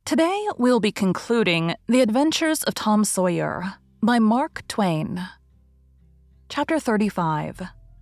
Today, we'll be concluding The Adventures of Tom Sawyer by Mark Twain. Chapter 35.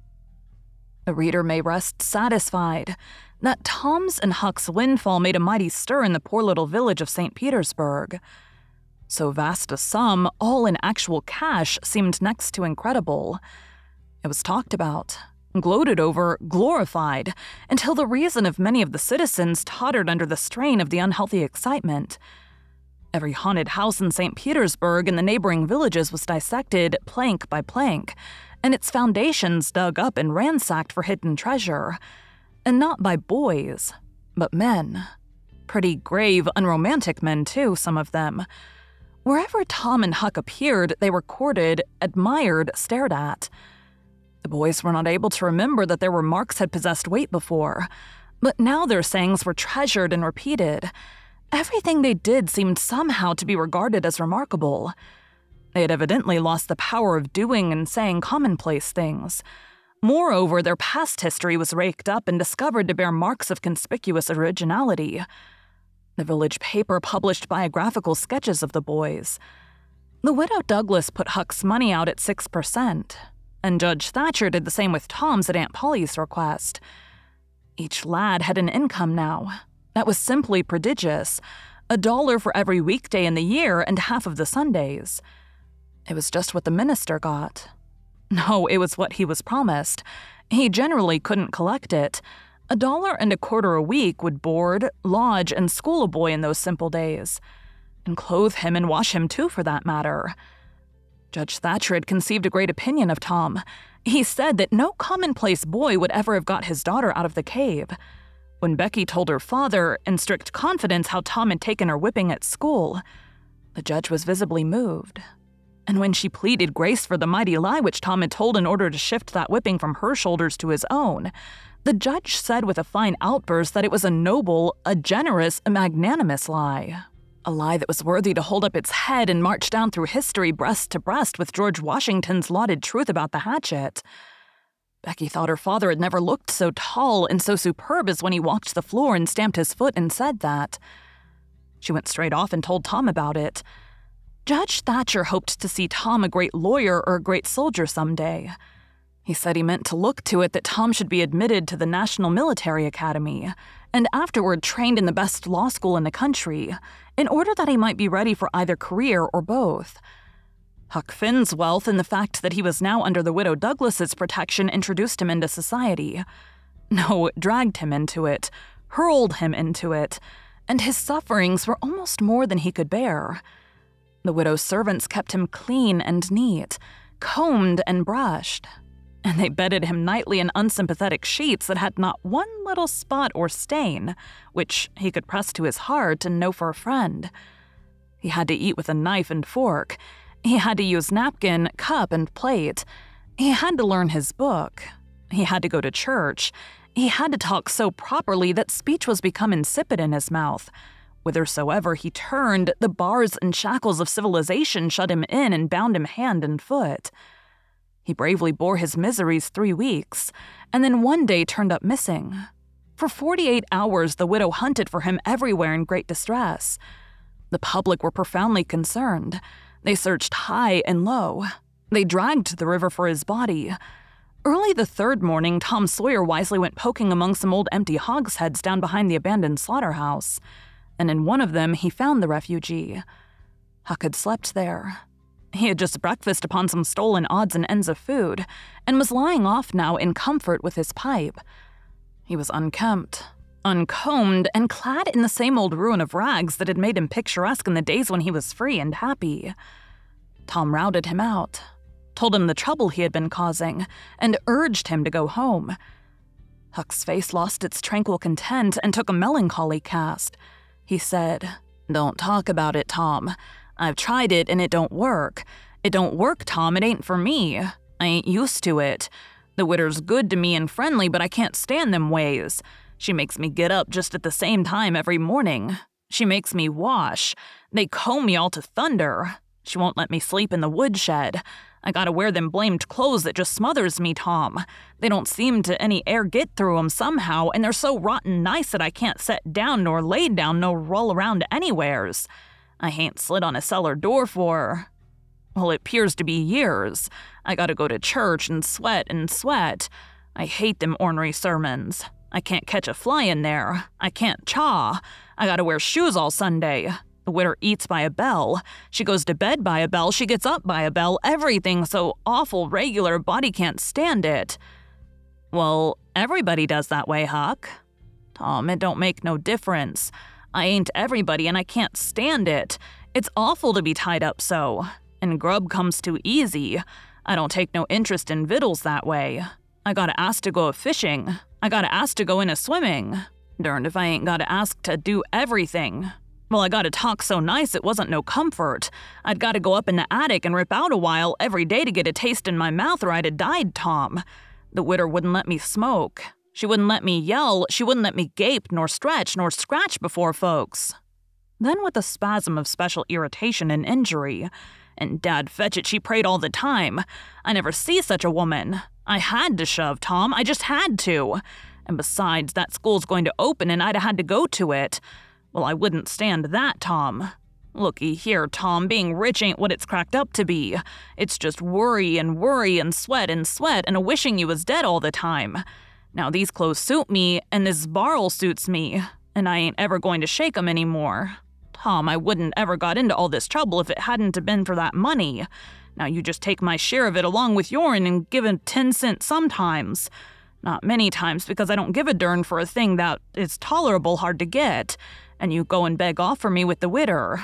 The reader may rest satisfied that Tom's and Huck's windfall made a mighty stir in the poor little village of St. Petersburg. So vast a sum, all in actual cash, seemed next to incredible. It was talked about, gloated over, glorified, until the reason of many of the citizens tottered under the strain of the unhealthy excitement. Every haunted house in St. Petersburg and the neighboring villages was dissected plank by plank, and its foundations dug up and ransacked for hidden treasure. And not by boys, but men. Pretty grave, unromantic men, too, some of them. Wherever Tom and Huck appeared, they were courted, admired, stared at. The boys were not able to remember that their remarks had possessed weight before, but now their sayings were treasured and repeated. Everything they did seemed somehow to be regarded as remarkable. They had evidently lost the power of doing and saying commonplace things. Moreover, their past history was raked up and discovered to bear marks of conspicuous originality. The village paper published biographical sketches of the boys. The widow Douglas put Huck's money out at 6%. And Judge Thatcher did the same with Tom's at Aunt Polly's request. Each lad had an income now that was simply prodigious, $1 for every weekday in the year and half of the Sundays. It was just what the minister got. No, it was what he was promised. He generally couldn't collect it. $1.25 a week would board, lodge, and school a boy in those simple days. And clothe him and wash him too, for that matter. Judge Thatcher had conceived a great opinion of Tom. He said that no commonplace boy would ever have got his daughter out of the cave. When Becky told her father, in strict confidence, how Tom had taken her whipping at school, the judge was visibly moved. And when she pleaded grace for the mighty lie which Tom had told in order to shift that whipping from her shoulders to his own, the judge said with a fine outburst that it was a noble, a generous, a magnanimous lie. A lie that was worthy to hold up its head and march down through history breast to breast with George Washington's lauded truth about the hatchet. Becky thought her father had never looked so tall and so superb as when he walked the floor and stamped his foot and said that. She went straight off and told Tom about it. Judge Thatcher hoped to see Tom a great lawyer or a great soldier someday. He said he meant to look to it that Tom should be admitted to the National Military Academy, and afterward trained in the best law school in the country, in order that he might be ready for either career or both. Huck Finn's wealth and the fact that he was now under the widow Douglas's protection introduced him into society. No, dragged him into it, hurled him into it, and his sufferings were almost more than he could bear. The widow's servants kept him clean and neat, combed and brushed, and they bedded him nightly in unsympathetic sheets that had not one little spot or stain, which he could press to his heart and know for a friend. He had to eat with a knife and fork. He had to use napkin, cup, and plate. He had to learn his book. He had to go to church. He had to talk so properly that speech was become insipid in his mouth. Whithersoever he turned, the bars and shackles of civilization shut him in and bound him hand and foot. He bravely bore his miseries 3 weeks, and then one day turned up missing. For 48 hours, the widow hunted for him everywhere in great distress. The public were profoundly concerned. They searched high and low. They dragged to the river for his body. Early the 3rd morning, Tom Sawyer wisely went poking among some old empty hogsheads down behind the abandoned slaughterhouse, and in one of them he found the refugee. Huck had slept there. He had just breakfasted upon some stolen odds and ends of food, and was lying off now in comfort with his pipe. He was unkempt, uncombed, and clad in the same old ruin of rags that had made him picturesque in the days when he was free and happy. Tom routed him out, told him the trouble he had been causing, and urged him to go home. Huck's face lost its tranquil content and took a melancholy cast. He said, "Don't talk about it, Tom. I've tried it and it don't work. It don't work, Tom. It ain't for me. I ain't used to it. The widder's good to me and friendly, but I can't stand them ways. She makes me get up just at the same time every morning. She makes me wash. They comb me all to thunder. She won't let me sleep in the woodshed. I gotta wear them blamed clothes that just smothers me, Tom. They don't seem to any air get through 'em somehow, and they're so rotten nice that I can't set down nor lay down nor roll around anywheres. I hain't slid on a cellar door for, well, it 'pears to be years. I gotta go to church and sweat and sweat. I hate them ornery sermons. I can't catch a fly in there. I can't chaw. I gotta wear shoes all Sunday. The widder eats by a bell. She goes to bed by a bell. She gets up by a bell. Everything so awful regular, body can't stand it. Well, everybody does that way, Huck. Tom, it don't make no difference. I ain't everybody and I can't stand it. It's awful to be tied up so. And grub comes too easy. I don't take no interest in vittles that way. I gotta ask to go a-fishing. I gotta ask to go in a-swimming. Derned if I ain't gotta ask to do everything. Well, I gotta talk so nice it wasn't no comfort. I'd gotta go up in the attic and rip out a while every day to get a taste in my mouth or I'd a died, Tom. The widder wouldn't let me smoke. She wouldn't let me yell. She wouldn't let me gape nor stretch nor scratch before folks. Then with a spasm of special irritation and injury, and dad fetch it, she prayed all the time. I never see such a woman. I had to shove, Tom. I just had to. And besides, that school's going to open and I'd have had to go to it. Well, I wouldn't stand that, Tom. Looky here, Tom, being rich ain't what it's cracked up to be. It's just worry and sweat and a wishing you was dead all the time. Now these clothes suit me and this barrel suits me, and I ain't ever going to shake 'em anymore. Tom, I wouldn't ever got into all this trouble if it hadn't have been for that money. Now you just take my share of it along with yourn and give a 10-cent sometimes. Not many times because I don't give a dern for a thing that is tolerable hard to get, and you go and beg off for me with the widder.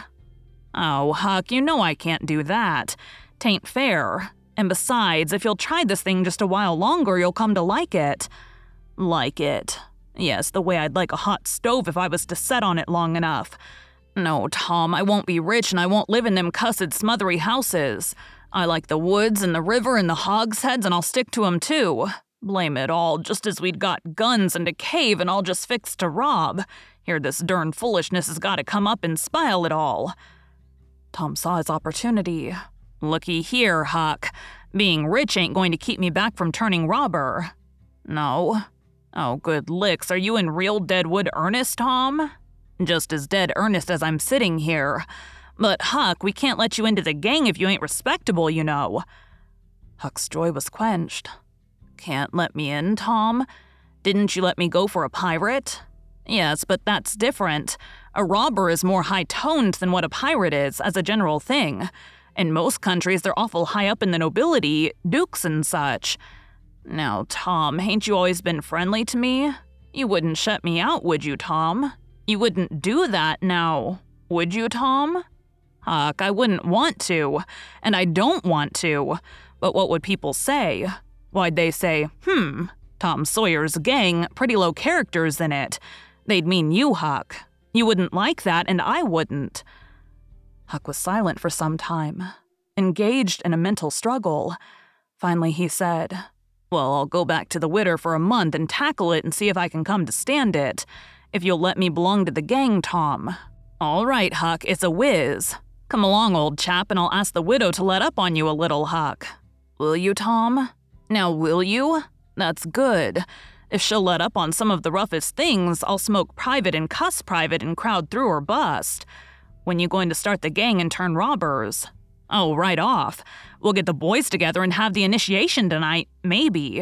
Oh, Huck, you know I can't do that. 'Tain't fair. And besides, if you'll try this thing just a while longer, you'll come to like it. Like it. Yes, the way I'd like a hot stove if I was to set on it long enough. No, Tom, I won't be rich and I won't live in them cussed smothery houses. I like the woods and the river and the hogsheads and I'll stick to 'em too. Blame it all, just as we'd got guns and a cave and all just fixed to rob. Here this darn foolishness has gotta come up and spile it all. Tom saw his opportunity. Looky here, Huck. Being rich ain't going to keep me back from turning robber. No. Oh, good licks, are you in real deadwood earnest, Tom? Just as dead earnest as I'm sitting here. But, Huck, we can't let you into the gang if you ain't respectable, you know. Huck's joy was quenched. Can't let me in, Tom? Didn't you let me go for a pirate? Yes, but that's different. A robber is more high-toned than what a pirate is, as a general thing. In most countries, they're awful high up in the nobility, dukes and such. Now, Tom, hain't you always been friendly to me? You wouldn't shut me out, would you, Tom? You wouldn't do that now, would you, Tom? Huck, I wouldn't want to, and I don't want to. But what would people say? Why'd they say, Tom Sawyer's gang, pretty low characters in it. They'd mean you, Huck. You wouldn't like that, and I wouldn't. Huck was silent for some time, engaged in a mental struggle. Finally he said, Well, I'll go back to the widder for a month and tackle it and see if I can come to stand it. If you'll let me belong to the gang, Tom. All right, Huck, it's a whiz. Come along, old chap, and I'll ask the widow to let up on you a little, Huck. Will you, Tom? Now, will you? That's good. If she'll let up on some of the roughest things, I'll smoke private and cuss private and crowd through or bust. When you going to start the gang and turn robbers? Oh, right off. We'll get the boys together and have the initiation tonight, maybe.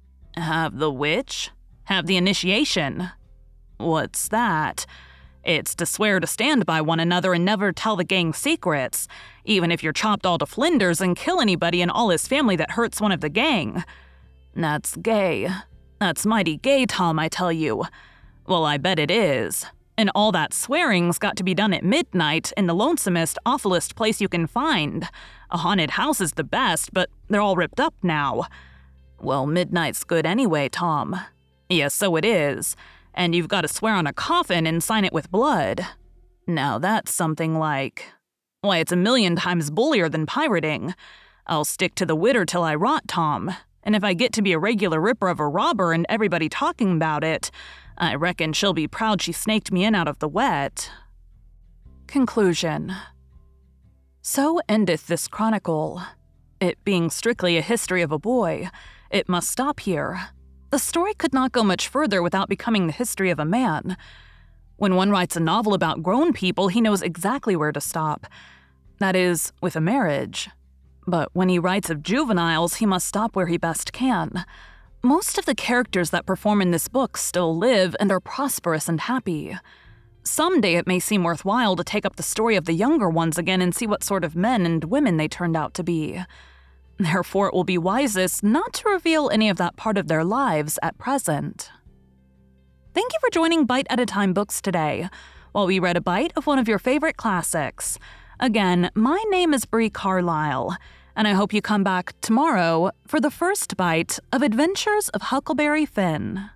Have the which? Have the initiation. What's that? It's to swear to stand by one another and never tell the gang secrets, even if you're chopped all to flinders and kill anybody and all his family that hurts one of the gang. That's gay. That's mighty gay, Tom, I tell you. Well, I bet it is. And all that swearing's got to be done at midnight in the lonesomest, awfulest place you can find. A haunted house is the best, but they're all ripped up now. Well, midnight's good anyway, Tom. Yes, so it is. And you've got to swear on a coffin and sign it with blood. Now that's something like... Why, it's 1,000,000 times bullier than pirating. I'll stick to the widder till I rot, Tom. And if I get to be a regular ripper of a robber and everybody talking about it, I reckon she'll be proud she snaked me in out of the wet. Conclusion. So endeth this chronicle. It being strictly a history of a boy, it must stop here. The story could not go much further without becoming the history of a man. When one writes a novel about grown people, he knows exactly where to stop. That is, with a marriage. But when he writes of juveniles, he must stop where he best can. Most of the characters that perform in this book still live and are prosperous and happy. Someday it may seem worthwhile to take up the story of the younger ones again and see what sort of men and women they turned out to be. Therefore, it will be wisest not to reveal any of that part of their lives at present. Thank you for joining Bite at a Time Books today, while we read a bite of one of your favorite classics. Again, my name is Brie Carlisle, and I hope you come back tomorrow for the first bite of Adventures of Huckleberry Finn.